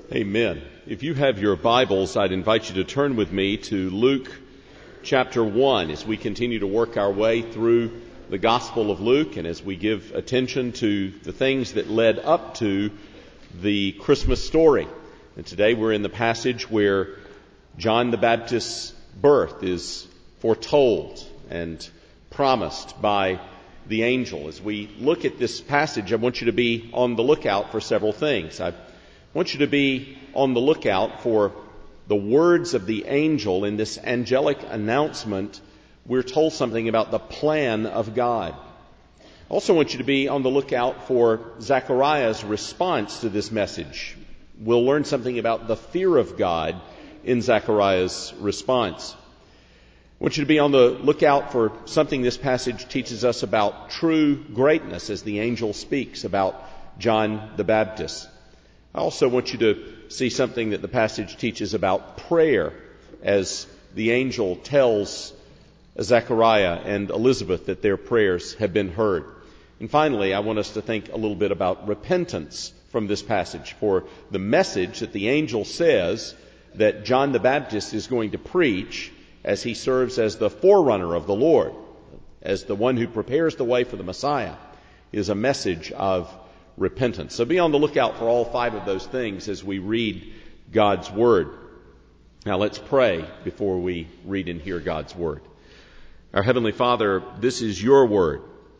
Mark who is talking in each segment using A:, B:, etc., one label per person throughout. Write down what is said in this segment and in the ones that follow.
A: Amen. If you have your Bibles, I'd invite you to turn with me to Luke chapter 1 as we continue to work our way through the Gospel of Luke and as we give attention to the things that led up to the Christmas story. And today we're in the passage where John the Baptist's birth is foretold and promised by the angel. As we look at this passage, I want you to be on the lookout for several things. I want you to be on the lookout for the words of the angel in this angelic announcement. We're told something about the plan of God. I also want you to be on the lookout for Zechariah's response to this message. We'll learn something about the fear of God in Zechariah's response. I want you to be on the lookout for something this passage teaches us about true greatness as the angel speaks about John the Baptist. I also want you to see something that the passage teaches about prayer as the angel tells Zechariah and Elizabeth that their prayers have been heard. And finally, I want us to think a little bit about repentance from this passage, for the message that the angel says that John the Baptist is going to preach as he serves as the forerunner of the Lord, as the one who prepares the way for the Messiah, is a message of repentance. So be on the lookout for all five of those things as we read God's Word. Now let's pray before we read and hear God's Word. Our Heavenly Father, this is your Word,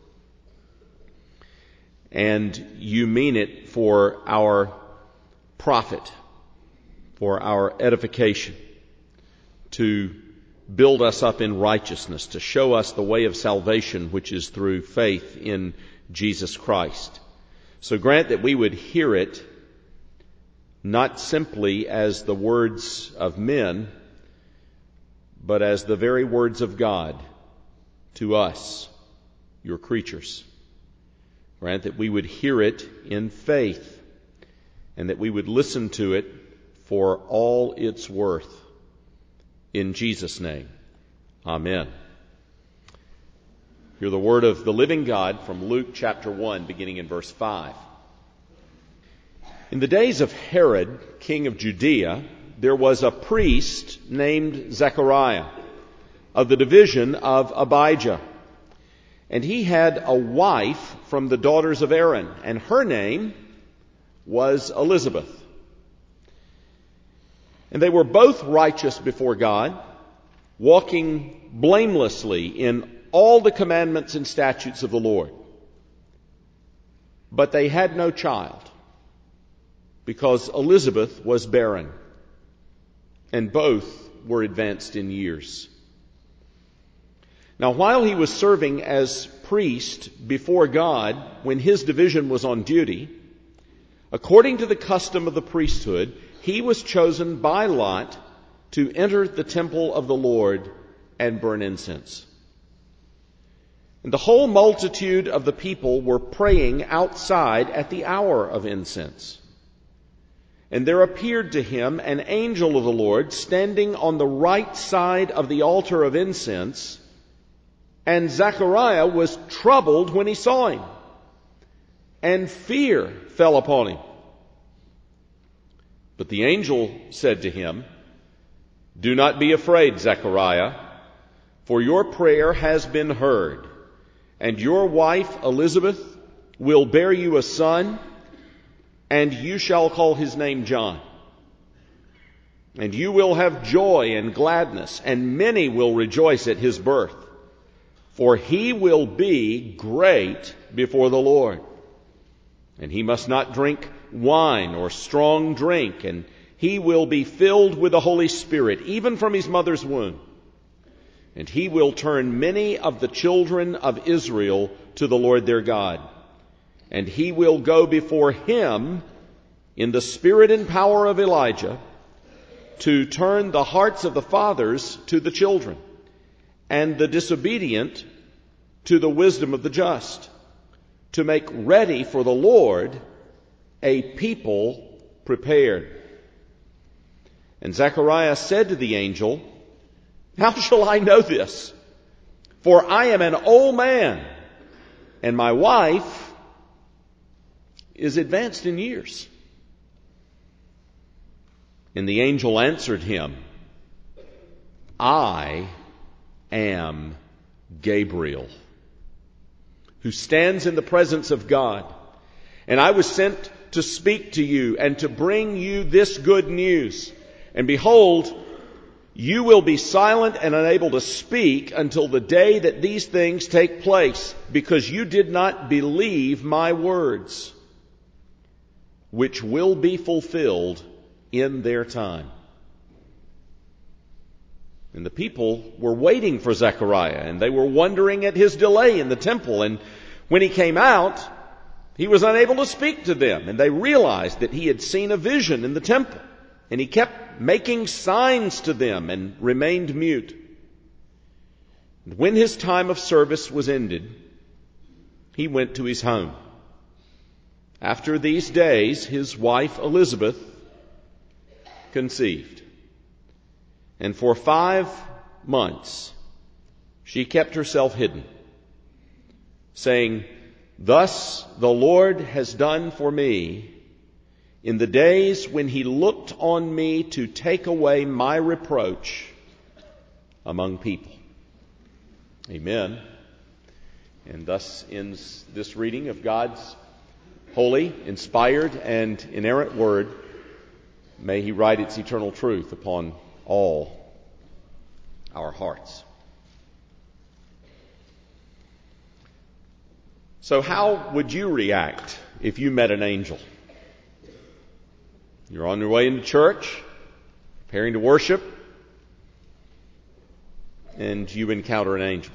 A: and you mean it for our profit, for our edification, to build us up in righteousness, to show us the way of salvation, which is through faith in Jesus Christ. So grant that we would hear it not simply as the words of men, but as the very words of God to us, your creatures. Grant that we would hear it in faith and that we would listen to it for all its worth. In Jesus' name, amen. Hear the word of the living God from Luke chapter 1, beginning in verse 5. In the days of Herod, king of Judea, there was a priest named Zechariah of the division of Abijah. And he had a wife from the daughters of Aaron, and her name was Elizabeth. And they were both righteous before God, walking blamelessly in all the commandments and statutes of the Lord. But they had no child, because Elizabeth was barren, and both were advanced in years. Now, while he was serving as priest before God, when his division was on duty, according to the custom of the priesthood, he was chosen by lot to enter the temple of the Lord and burn incense. And the whole multitude of the people were praying outside at the hour of incense. And there appeared to him an angel of the Lord standing on the right side of the altar of incense, and Zechariah was troubled when he saw him, and fear fell upon him. But the angel said to him, "Do not be afraid, Zechariah, for your prayer has been heard, and your wife Elizabeth will bear you a son, and you shall call his name John. And you will have joy and gladness, and many will rejoice at his birth, for he will be great before the Lord. And he must not drink wine or strong drink, and he will be filled with the Holy Spirit, even from his mother's womb. And he will turn many of the children of Israel to the Lord their God. And he will go before him in the spirit and power of Elijah to turn the hearts of the fathers to the children, and the disobedient to the wisdom of the just, to make ready for the Lord a people prepared." And Zechariah said to the angel, "How shall I know this? For I am an old man, and my wife is advanced in years." And the angel answered him, I am Gabriel, who stands in the presence of God. And I was sent to speak to you and to bring you this good news. And behold, you will be silent and unable to speak until the day that these things take place, because you did not believe my words, which will be fulfilled in their time. And the people were waiting for Zechariah, and they were wondering at his delay in the temple. And when he came out, he was unable to speak to them, and they realized that he had seen a vision in the temple. And he kept making signs to them and remained mute. And when his time of service was ended, he went to his home. After these days, his wife Elizabeth conceived. And for 5 months she kept herself hidden, saying, Thus the Lord has done for me in the days when he looked on me to take away my reproach among people. Amen. And thus ends this reading of God's holy, inspired, and inerrant word. May he write its eternal truth upon all our hearts. So how would you react if you met an angel? You're on your way into church, preparing to worship, and you encounter an angel.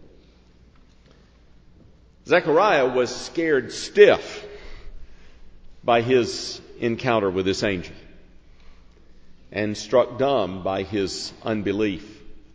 A: Zechariah was scared stiff by his encounter with this angel and struck dumb by his unbelief.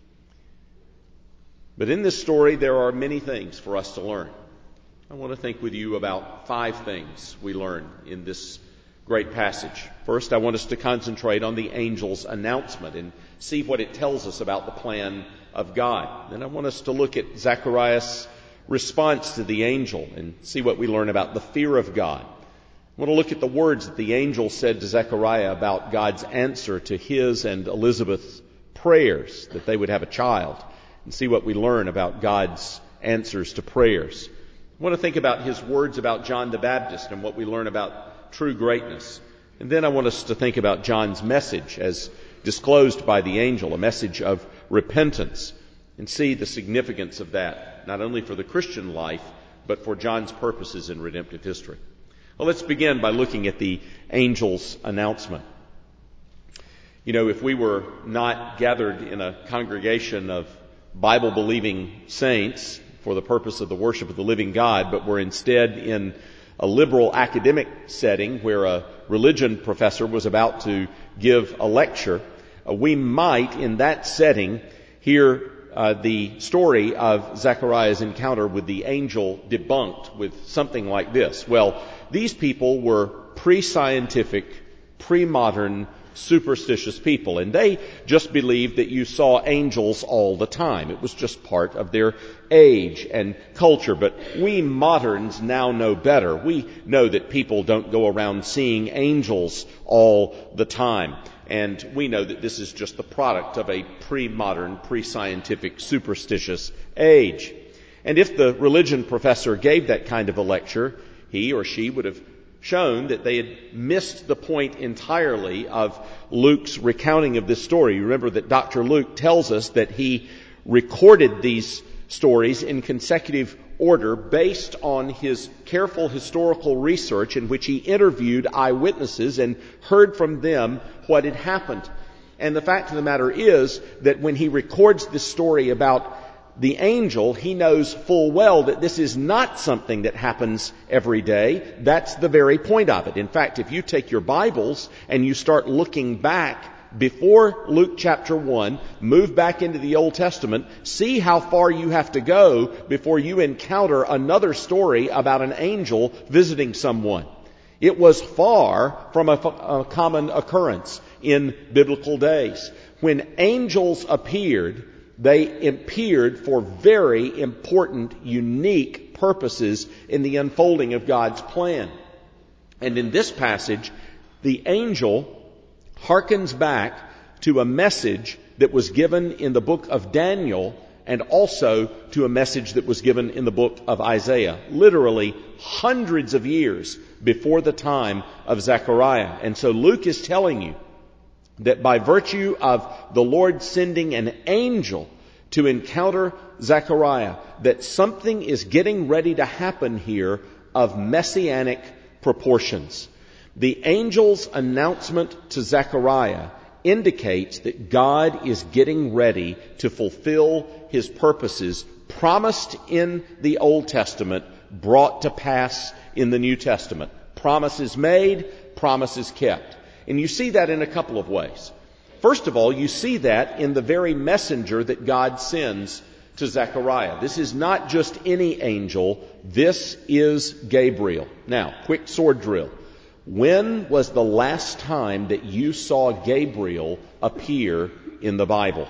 A: But in this story, there are many things for us to learn. I want to think with you about 5 things we learn in this great passage. First, I want us to concentrate on the angel's announcement and see what it tells us about the plan of God. Then I want us to look at Zechariah's response to the angel and see what we learn about the fear of God. I want to look at the words that the angel said to Zechariah about God's answer to his and Elizabeth's prayers, that they would have a child, and see what we learn about God's answers to prayers. I want to think about his words about John the Baptist and what we learn about true greatness. And then I want us to think about John's message as disclosed by the angel, a message of repentance, and see the significance of that, not only for the Christian life, but for John's purposes in redemptive history. Well, let's begin by looking at the angel's announcement. You know, if we were not gathered in a congregation of Bible-believing saints for the purpose of the worship of the living God, but were instead in a liberal academic setting where a religion professor was about to give a lecture, we might, in that setting, hear the story of Zechariah's encounter with the angel debunked with something like this. Well, these people were pre-scientific, pre-modern, superstitious people, and they just believed that you saw angels all the time. It was just part of their age and culture. But we moderns now know better. We know that people don't go around seeing angels all the time. And we know that this is just the product of a pre-modern, pre-scientific, superstitious age. And if the religion professor gave that kind of a lecture, he or she would have shown that they had missed the point entirely of Luke's recounting of this story. Remember that Dr. Luke tells us that he recorded these stories in consecutive order based on his careful historical research in which he interviewed eyewitnesses and heard from them what had happened. And the fact of the matter is that when he records this story about the angel, he knows full well that this is not something that happens every day. That's the very point of it. In fact, if you take your Bibles and you start looking back before Luke chapter 1, move back into the Old Testament, see how far you have to go before you encounter another story about an angel visiting someone. It was far from a common occurrence in biblical days. When angels appeared, they appeared for very important, unique purposes in the unfolding of God's plan. And in this passage, the angel harkens back to a message that was given in the book of Daniel and also to a message that was given in the book of Isaiah, literally hundreds of years before the time of Zechariah. And so Luke is telling you that by virtue of the Lord sending an angel to encounter Zechariah, that something is getting ready to happen here of messianic proportions. The angel's announcement to Zechariah indicates that God is getting ready to fulfill His purposes promised in the Old Testament, brought to pass in the New Testament. Promises made, promises kept. And you see that in a couple of ways. First of all, you see that in the very messenger that God sends to Zechariah. This is not just any angel. This is Gabriel. Now, quick sword drill. When was the last time that you saw Gabriel appear in the Bible?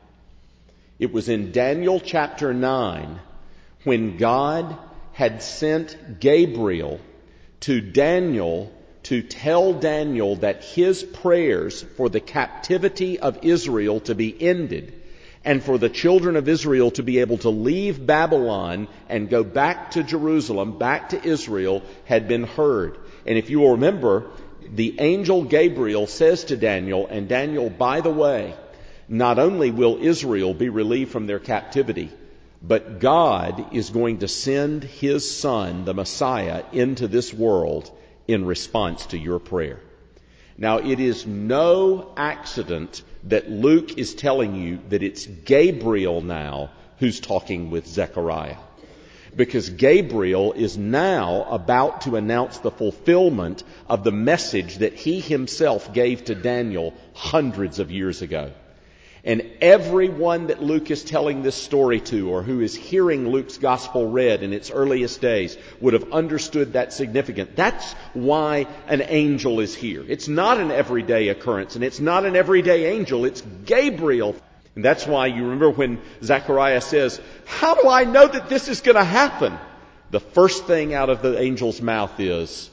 A: It was in Daniel chapter 9 when God had sent Gabriel to Daniel to tell Daniel that his prayers for the captivity of Israel to be ended and for the children of Israel to be able to leave Babylon and go back to Jerusalem, back to Israel, had been heard. And if you will remember, the angel Gabriel says to Daniel, and Daniel, by the way, not only will Israel be relieved from their captivity, but God is going to send His Son, the Messiah, into this world in response to your prayer. Now, it is no accident that Luke is telling you that it's Gabriel now who's talking with Zechariah. Because Gabriel is now about to announce the fulfillment of the message that he himself gave to Daniel hundreds of years ago. And everyone that Luke is telling this story to, or who is hearing Luke's gospel read in its earliest days, would have understood that significance. That's why an angel is here. It's not an everyday occurrence, and it's not an everyday angel. It's Gabriel. And that's why you remember when Zechariah says, "How do I know that this is going to happen?" The first thing out of the angel's mouth is,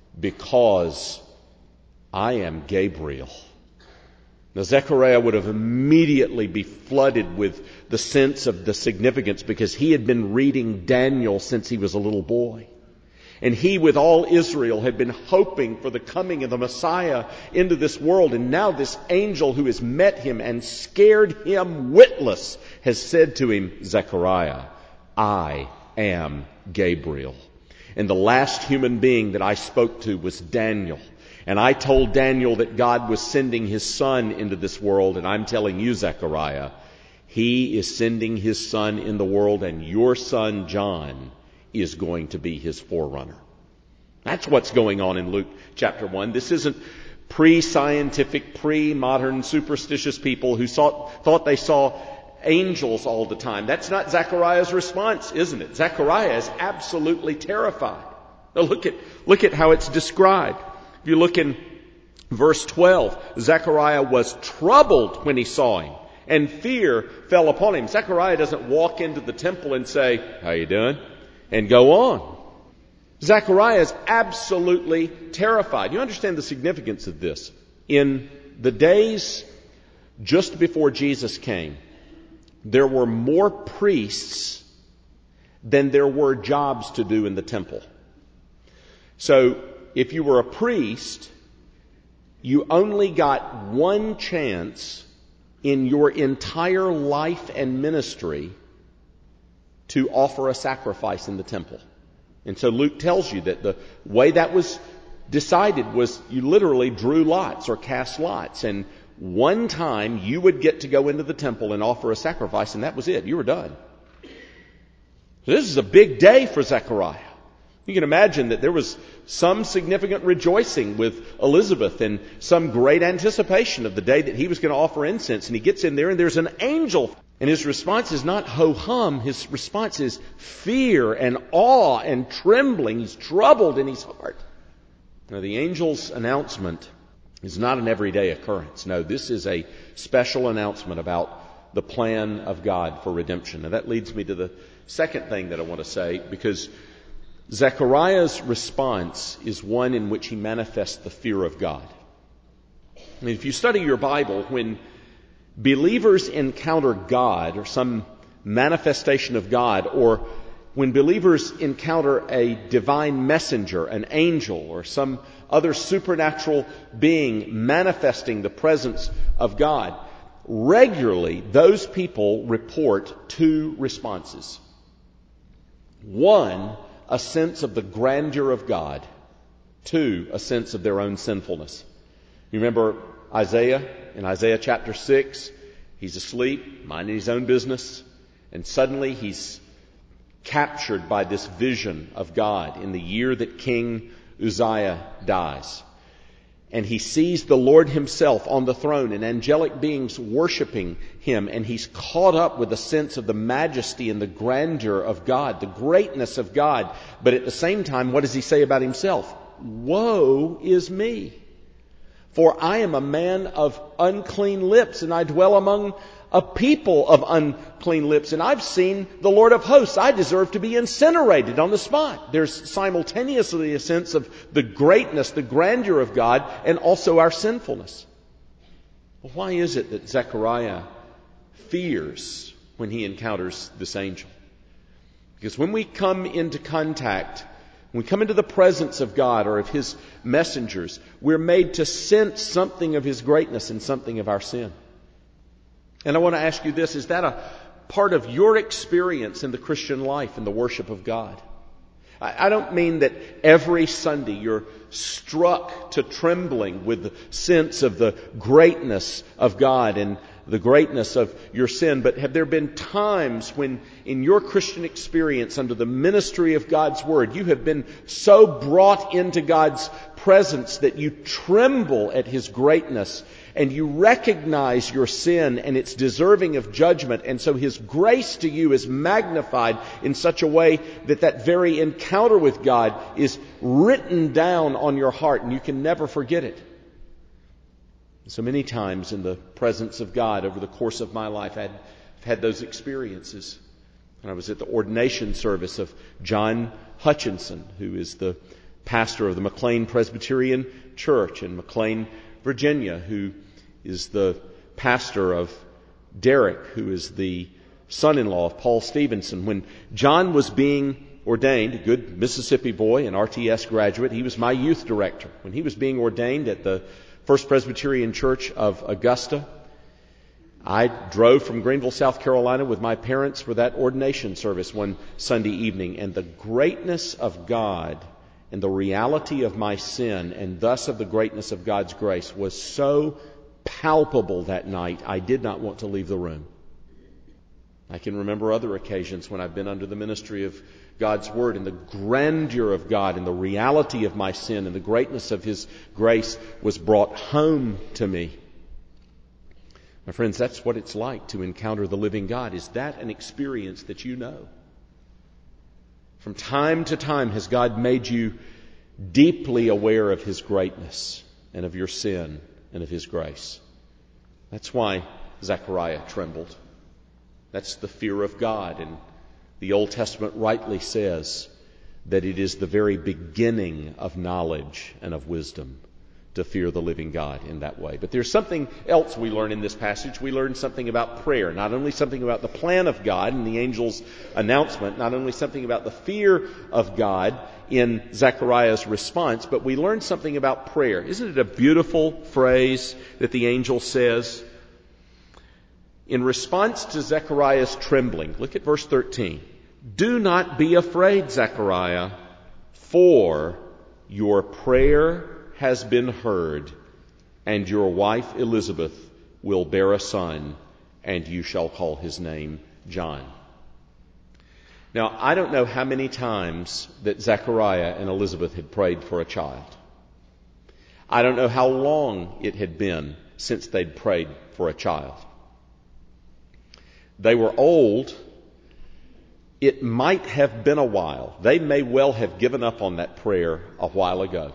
A: "Because I am Gabriel." Now, Zechariah would have immediately be flooded with the sense of the significance because he had been reading Daniel since he was a little boy. And he, with all Israel, had been hoping for the coming of the Messiah into this world. And now this angel who has met him and scared him witless has said to him, "Zechariah, I am Gabriel. And the last human being that I spoke to was Daniel. And I told Daniel that God was sending His Son into this world. And I'm telling you, Zechariah, He is sending His Son in the world, and your son, John, is going to be His forerunner." That's what's going on in Luke chapter 1. This isn't pre-scientific, pre-modern, superstitious people who thought they saw angels all the time. That's not Zechariah's response, isn't it? Zechariah is absolutely terrified. Now look at how it's described. If you look in verse 12, Zechariah was troubled when he saw him, and fear fell upon him. Zechariah doesn't walk into the temple and say, "How you doing?" and go on. Zechariah is absolutely terrified. You understand the significance of this. In the days just before Jesus came, there were more priests than there were jobs to do in the temple. So, if you were a priest, you only got one chance in your entire life and ministry to offer a sacrifice in the temple. And so Luke tells you that the way that was decided was you literally drew lots or cast lots. And one time you would get to go into the temple and offer a sacrifice, and that was it. You were done. So this is a big day for Zechariah. You can imagine that there was some significant rejoicing with Elizabeth and some great anticipation of the day that he was going to offer incense. And he gets in there and there's an angel. And his response is not ho-hum. His response is fear and awe and trembling. He's troubled in his heart. Now, the angel's announcement is not an everyday occurrence. No, this is a special announcement about the plan of God for redemption. And that leads me to the second thing that I want to say, because Zechariah's response is one in which he manifests the fear of God. If you study your Bible, when believers encounter God or some manifestation of God, or when believers encounter a divine messenger, an angel, or some other supernatural being manifesting the presence of God, regularly those people report two responses. One, a sense of the grandeur of God. Two, a sense of their own sinfulness. You remember Isaiah, in Isaiah chapter 6, he's asleep, minding his own business, and suddenly he's captured by this vision of God in the year that King Uzziah dies. And he sees the Lord himself on the throne and angelic beings worshiping him, and he's caught up with a sense of the majesty and the grandeur of God, the greatness of God. But at the same time, what does he say about himself? Woe is me, for I am a man of unclean lips, and I dwell among a people of unclean lips, and I've seen the Lord of hosts. I deserve to be incinerated on the spot. There's simultaneously a sense of the greatness, the grandeur of God, and also our sinfulness. Well, why is it that Zechariah fears when he encounters this angel? Because when we come into contact, when we come into the presence of God or of His messengers, we're made to sense something of His greatness and something of our sin. And I want to ask you this, is that a part of your experience in the Christian life, in the worship of God? I don't mean that every Sunday you're struck to trembling with the sense of the greatness of God and the greatness of your sin, but have there been times when in your Christian experience under the ministry of God's Word, you have been so brought into God's presence that you tremble at His greatness and you recognize your sin and it's deserving of judgment, and so His grace to you is magnified in such a way that that very encounter with God is written down on your heart and you can never forget it. So many times in the presence of God over the course of my life, I've had those experiences. And I was at the ordination service of John Hutchinson, who is the pastor of the McLean Presbyterian Church in McLean, Virginia, who is the pastor of Derek, who is the son-in-law of Paul Stevenson. When John was being ordained, a good Mississippi boy, an RTS graduate, he was my youth director. When he was being ordained at the First Presbyterian Church of Augusta, I drove from Greenville, South Carolina with my parents for that ordination service one Sunday evening, and the greatness of God and the reality of my sin and thus of the greatness of God's grace was so palpable that night, I did not want to leave the room. I can remember other occasions when I've been under the ministry of God's Word and the grandeur of God and the reality of my sin and the greatness of His grace was brought home to me. My friends, that's what it's like to encounter the living God. Is that an experience that you know? From time to time has God made you deeply aware of His greatness and of your sin and of His grace. That's why Zechariah trembled. That's the fear of God. And the Old Testament rightly says that it is the very beginning of knowledge and of wisdom to fear the living God in that way. But there's something else we learn in this passage. We learn something about prayer. Not only something about the plan of God and the angel's announcement, not only something about the fear of God in Zechariah's response, but we learn something about prayer. Isn't it a beautiful phrase that the angel says? In response to Zechariah's trembling, look at verse 13. Do not be afraid, Zechariah, for your prayer has been heard, and your wife Elizabeth will bear a son, and you shall call his name John. Now, I don't know how many times that Zechariah and Elizabeth had prayed for a child. I don't know how long it had been since they'd prayed for a child. They were old. It might have been a while. They may well have given up on that prayer a while ago.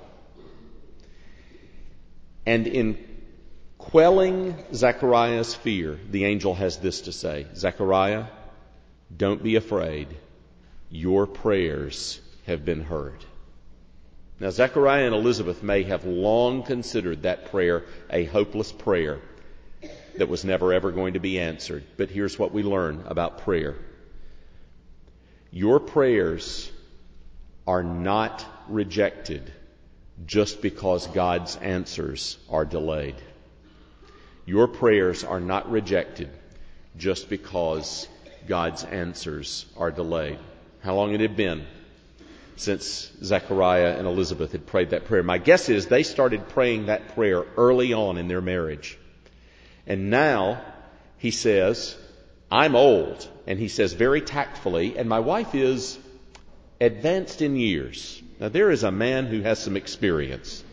A: And in quelling Zechariah's fear, the angel has this to say: Zechariah, don't be afraid. Your prayers have been heard. Now, Zechariah and Elizabeth may have long considered that prayer a hopeless prayer that was never ever going to be answered. But here's what we learn about prayer. Your prayers are not rejected just because God's answers are delayed. Your prayers are not rejected just because God's answers are delayed. How long it had been since Zechariah and Elizabeth had prayed that prayer? My guess is they started praying that prayer early on in their marriage. And now he says, I'm old. And he says very tactfully, and my wife is advanced in years. Now there is a man who has some experience.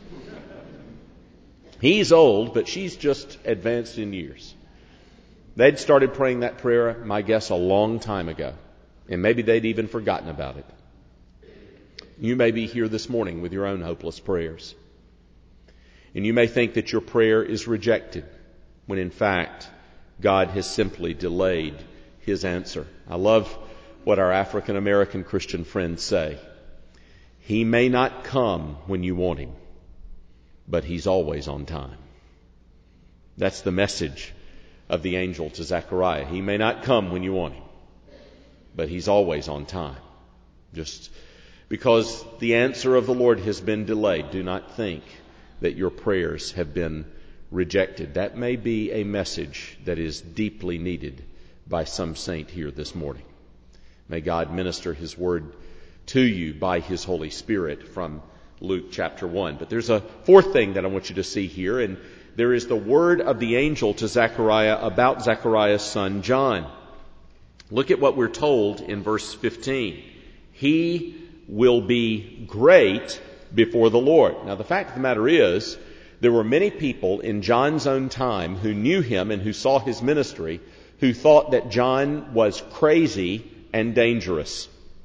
A: He's old, but she's just advanced in years. They'd started praying that prayer, my guess, a long time ago. And maybe they'd even forgotten about it. You may be here this morning with your own hopeless prayers. And you may think that your prayer is rejected, when in fact, God has simply delayed His answer. I love what our African American Christian friends say. He may not come when you want Him, but He's always on time. That's the message of the angel to Zechariah. He may not come when you want Him, but He's always on time. Just because the answer of the Lord has been delayed, do not think that your prayers have been rejected. That may be a message that is deeply needed by some saint here this morning. May God minister His word to you by His Holy Spirit from Luke chapter 1. But there's a fourth thing that I want you to see here, and there is the word of the angel to Zechariah about Zechariah's son John. Look at what we're told in verse 15. He will be great before the Lord. Now the fact of the matter is, there were many people in John's own time who knew him and who saw his ministry who thought that John was crazy and dangerous.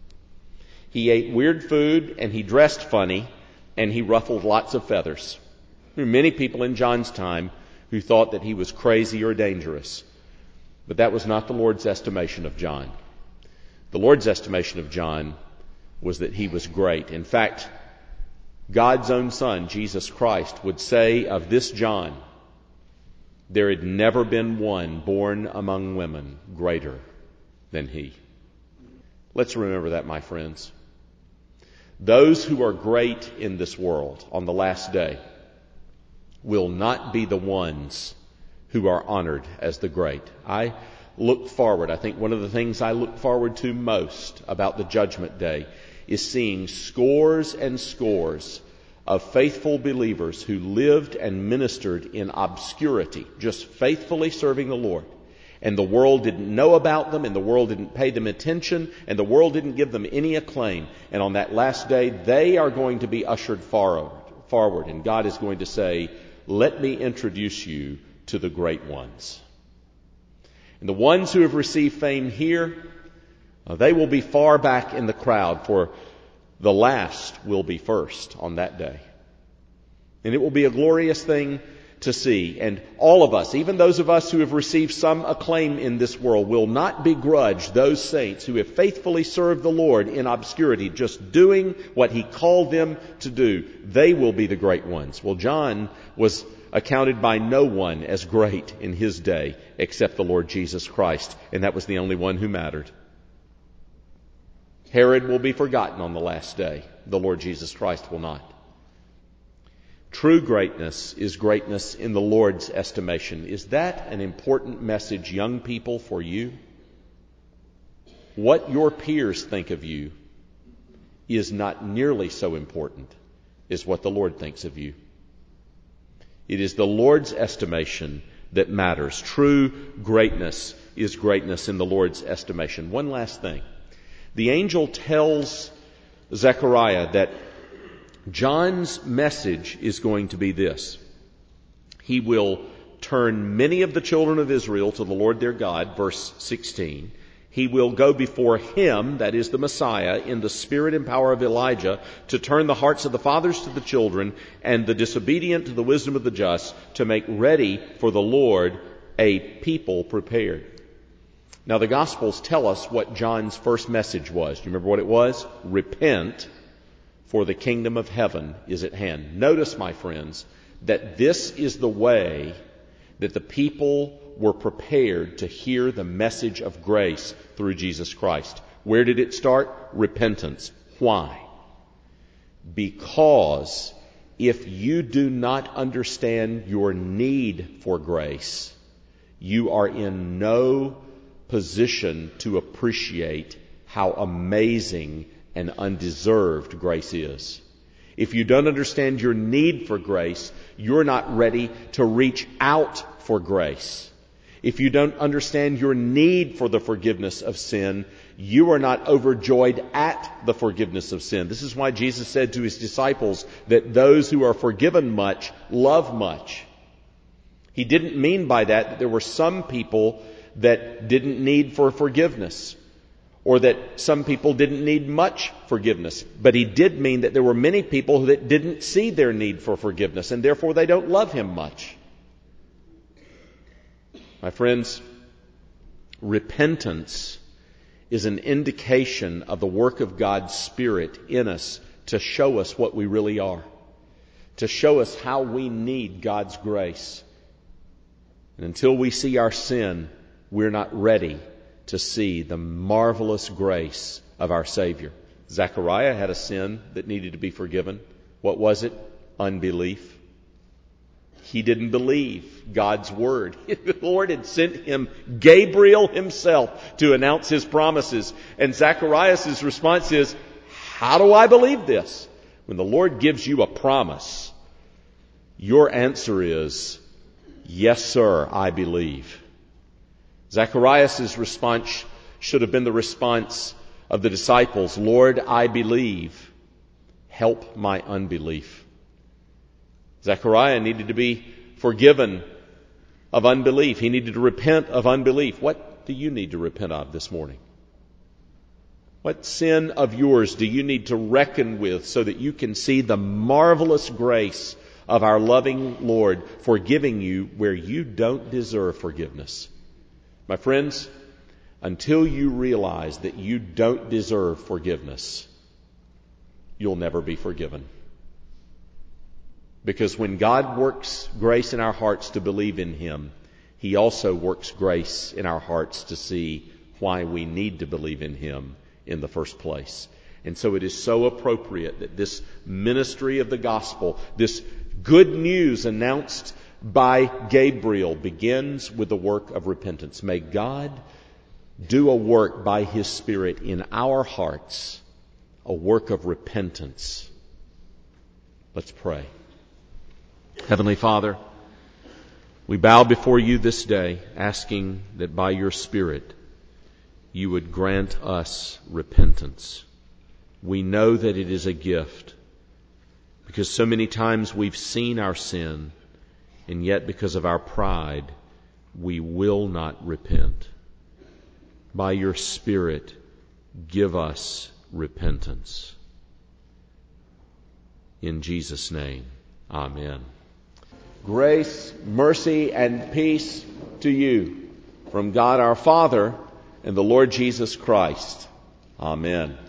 A: He ate weird food and he dressed funny and he ruffled lots of feathers. There were many people in John's time who thought that he was crazy or dangerous. But that was not the Lord's estimation of John. The Lord's estimation of John was that he was great. In fact, God's own Son, Jesus Christ, would say of this John, there had never been one born among women greater than he. Let's remember that, my friends. Those who are great in this world on the last day will not be the ones who are honored as the great. I think one of the things I look forward to most about the Judgment Day is seeing scores and scores of faithful believers who lived and ministered in obscurity, just faithfully serving the Lord. And the world didn't know about them, and the world didn't pay them attention, and the world didn't give them any acclaim. And on that last day, they are going to be ushered forward, and God is going to say, let me introduce you to the great ones. And the ones who have received fame here, they will be far back in the crowd, for the last will be first on that day. And it will be a glorious thing to see. And all of us, even those of us who have received some acclaim in this world, will not begrudge those saints who have faithfully served the Lord in obscurity, just doing what He called them to do. They will be the great ones. Well, John was accounted by no one as great in his day except the Lord Jesus Christ, and that was the only one who mattered. Herod will be forgotten on the last day. The Lord Jesus Christ will not. True greatness is greatness in the Lord's estimation. Is that an important message, young people, for you? What your peers think of you is not nearly so important as what the Lord thinks of you. It is the Lord's estimation that matters. True greatness is greatness in the Lord's estimation. One last thing. The angel tells Zechariah that John's message is going to be this. He will turn many of the children of Israel to the Lord their God, verse 16. He will go before him, that is the Messiah, in the spirit and power of Elijah, to turn the hearts of the fathers to the children and the disobedient to the wisdom of the just, to make ready for the Lord a people prepared. Now the Gospels tell us what John's first message was. Do you remember what it was? Repent, for the kingdom of heaven is at hand. Notice, my friends, that this is the way that the people were prepared to hear the message of grace through Jesus Christ. Where did it start? Repentance. Why? Because if you do not understand your need for grace, you are in no position to appreciate how amazing and undeserved grace is. If you don't understand your need for grace, you're not ready to reach out for grace. If you don't understand your need for the forgiveness of sin, you are not overjoyed at the forgiveness of sin. This is why Jesus said to his disciples that those who are forgiven much love much. He didn't mean by that there were some people that didn't need for forgiveness, or that some people didn't need much forgiveness. But he did mean that there were many people that didn't see their need for forgiveness, and therefore they don't love him much. My friends, repentance is an indication of the work of God's Spirit in us to show us what we really are, to show us how we need God's grace. And until we see our sin, we're not ready to see the marvelous grace of our Savior. Zechariah had a sin that needed to be forgiven. What was it? Unbelief. He didn't believe God's word. The Lord had sent him Gabriel himself to announce his promises. And Zechariah's response is, how do I believe this? When the Lord gives you a promise, your answer is, yes, sir, I believe. Zechariah's response should have been the response of the disciples. Lord, I believe. Help my unbelief. Zechariah needed to be forgiven of unbelief. He needed to repent of unbelief. What do you need to repent of this morning? What sin of yours do you need to reckon with so that you can see the marvelous grace of our loving Lord forgiving you where you don't deserve forgiveness? My friends, until you realize that you don't deserve forgiveness, you'll never be forgiven. Because when God works grace in our hearts to believe in Him, He also works grace in our hearts to see why we need to believe in Him in the first place. And so it is so appropriate that this ministry of the gospel, this good news announced by Gabriel, begins with the work of repentance. May God do a work by His Spirit in our hearts, a work of repentance. Let's pray. Heavenly Father, we bow before You this day, asking that by Your Spirit You would grant us repentance. We know that it is a gift, because so many times we've seen our sin, and yet because of our pride, we will not repent. By Your Spirit, give us repentance. In Jesus' name, amen. Grace, mercy, and peace to you from God our Father and the Lord Jesus Christ. Amen.